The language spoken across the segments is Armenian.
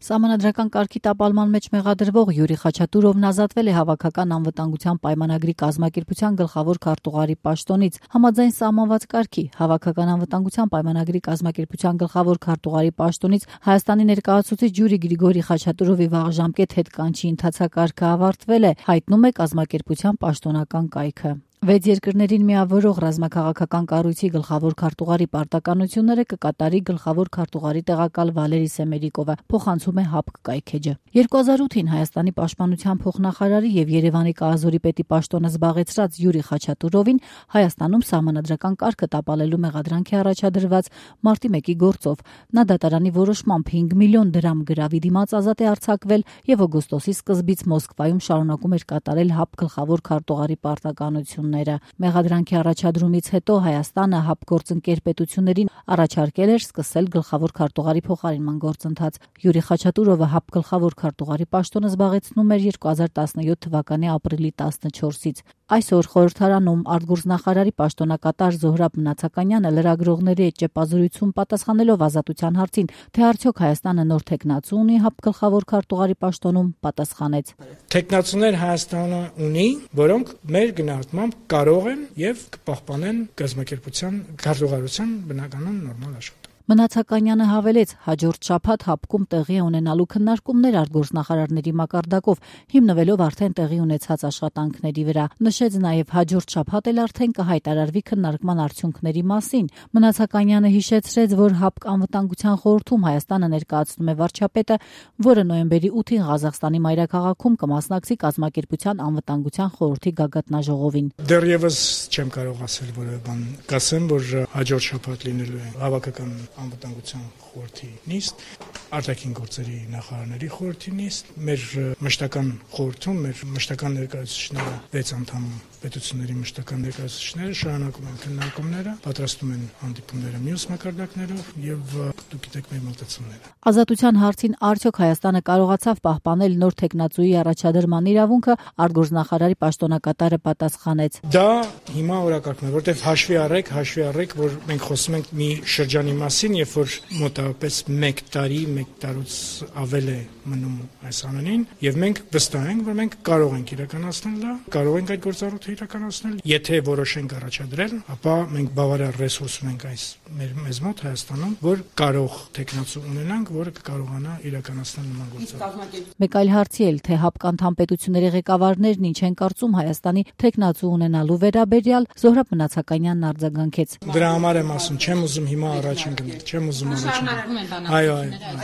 Սահմանադրական կարգի տապալման մեջ մեղադրվող Յուրի Խաչատուրովն ազատվել է Հավաքական անվտանգության պայմանագրի կազմակերպության գլխավոր քարտուղարի պաշտոնից։ Համաձայն սահմանված կարգի Հավաքական անվտանգության պայմանագրի կազմակերպության գլխավոր քարտուղարի պաշտոնից Հայաստանի ներկայացուցիչ Յուրի Գրիգորի Խաչատուրովի վաղժամկետ հետկանչի ընթացակարգը ավարտվել է, հայտնում է կազմակերպության պաշտոնական կայքը։ 6 երկրներին միավորող ռազմաքաղաքական կառույցի գլխավոր քարտուղարի պարտականությունները կկատարի գլխավոր քարտուղարի տեղակալ Վալերի Սեմերիկովը, փոխանցում է ՀԱՊԿ կայքէջը։ 2008-ին Հայաստանի պաշտպանության փոխնախարարի եւ Երևանի կազորի պետի պաշտոնը զբաղեցրած Յուրի Խաչատուրովին Հայաստանում սահմանադրական կարգը տապալելու մեղադրանք է առաջադրված մարտի 1-ի գործով։ Նա դատարանի որոշմամբ 5 միլիոն դրամ գրավի դիմաց ազատ է արձակվել եւ օգոստոսի սկզբից Մոսկվայում շարունակում էր կատարել ՀԱՊԿ գլխավոր քարտուղարի պարտականությունները։ Մեղադրանքի առաջադրումից հետո Հայաստանը ՀԱՊԿ գործընկեր պետություններին առաջարկել էր սկսել գլխավոր քարտուղարի փոխարինման գործընթաց։ Յուրի Խաչատուրովը ՀԱՊԿ գլխավոր քարտուղարի պաշտոնը զբաղեցնում էր 2017 թվականի ապրիլի 14-ից։ Այսօր խորհրդարանում արտգործնախարարի պաշտոնակատար Զոհրաբ Մնացականյանը լրագրողների հետ ճեպազրույցում պատասխանելով ազատության հարցին, թե արդյոք Հայաստանը նոր թեկնածու ունի ՀԱՊԿ գլխավոր քարտուղարի պաշտոնում, պատասխանեց. Թեկնածուներ Հայաստանը ունի, որոնք մեր գնահատմամբ կարող են եւ կպահպանեն կազմակերպության քարտուղարության բնականon նորմալ աշխատանք։ Մնացականյանը հավելեց, հաջորդ շաբաթ ՀԱՊԿ-ում տեղի ունենալու քննարկումներ արտգործնախարարների մակարդակով, հիմնվելով արդեն տեղի ունեցած աշխատանքների վրա։ Նշեց նաև հաջորդ շաբաթ էլ արդեն կհայտարարվի քննարկման արդյունքների մասին։ Մնացականյանը հիշեցրեց, որ ՀԱՊԿ անվտանգության խորհրդում Հայաստանը ներկայացնում է վարչապետը, որը նոյեմբերի 8-ին Ղազախստանի մայրաքաղաքում կմասնակցի կազմակերպության անվտանգության խորհրդի գագաթնաժողովին։ Դեռևս չեմ կարող ասել որևէ բան, կասեմ, որ հաջորդ շաբաթ լինելու է հավաքական անվտանգության խորհրդի նիստ, արտաքին գործերի նախարարների խորհրդի նիստ, մեր մշտական խորհրդում մեր մշտական ներկայացուցիչները 6 անդամ պետությունների մշտական ներկայացուցիչները շարունակում են քննարկումները, պատրաստում են հանդիպումները մյուս մակարդակներով եւ դուք գիտեք մեր մոտեցումները։ Ազատության հարցին արդյոք Հայաստանը կարողացավ պահպանել նոր թեկնածուի առաջադրման իրավունքը, արտգործնախարարի պաշտոնակատարը պատասխանեց. Դա հիմա օրակարգն է, որտեղ հաշվի առեք, որ մենք խոսում ենք մի շրջանի մասին, երբ որ մոտավորապես 1 տարուց ավել է մնում այս անունին, եւ մենք վստահ ենք, որ մենք կարող ենք իրականացնել դա, կարող ենք այդ գործառույթը իրականացնել։ Եթե որոշենք առաջադրել, ապա մենք բավարար ռեսուրս ունենք մեզ մոտ Հայաստանում, որ կարող թեկնածու ունենանք, որը կկարողանա իրականացնել նման գործառույթ։ Մեկ այլ հարցի էլ, թե ՀԱՊԿ անդամ պետությունների ղեկավարներն ինչ են կարծում Հայաստանի թեկնածու ունենալու վերաբերյալ, Զոհրաբ Մնացականյանն արձագանքեց. Դրա համար եմ ասում, չեմ ուզում հիմա առաջին գնել, չեմ ուզում առաջին։ Այո,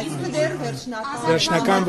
վերջնական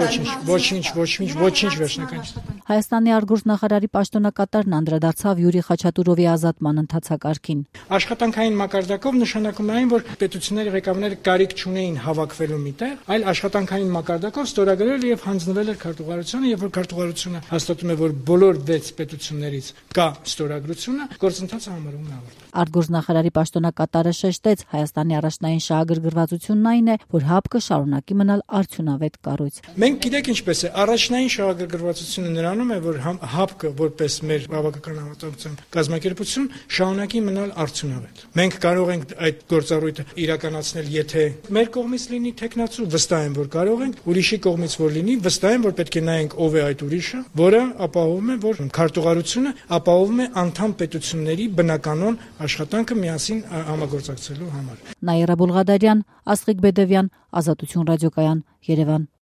ոչինչ վերջնական չէ։ Հայաստանի արտգործնախարարի պաշտոնակատարն անդրադարձավ Յուրի Խաչատուրովի ազատման ընթացակարգին։ Աշխատանքային մակարդակով նշանակում է այն, որ պետությունների ղեկավարները կարիք չունեին հավաքվելու միտեղ, այլ աշխատանքային մակարդակով ստորագրել եւ հանձնվել էր քարտուղարությանը, եւ որ քարտուղարությունը հաստատում է, որ բոլոր 6 պետություններից կա ստորագրությունը, գործընթացը համարվում է ավարտվել։ Արտգործնախարարի պաշտոնակատարը շեշտեց, Հայաստանի առաջնային շահագրգռվածությունն այն է, որ ՀԱՊԿ-ը շարունակի մնալ արդյունավետ կառույց։ Մենք գիտեք ինչպես է, առաջնային շահագրգռվածությունը նրանում է, որ ՀԱՊԿ-ը որպես մեր հավաքական անվտանգության կազմակերպություն շարունակի մնալ արդյունավետ։ Մենք կարող ենք այդ գործառույթը իրականացնել, եթե մեր կողմից լինի թեկնածու, վստահ եմ, որ կարող ենք, ուրիշի կողմից որ լինի, վստահ եմ, որ պետք է նայենք ով է այդ ուրիշը, որը ապահովում է, որ քարտուղարությունը ապահովում է անդամ պետությունների բնականon աշխատանքը միասին համագործակցելու համար։ Նաիրա Բուլղադարյան, Աստղիկ Բեդևյան, Ազատություն ռադիոկայան, Երևան։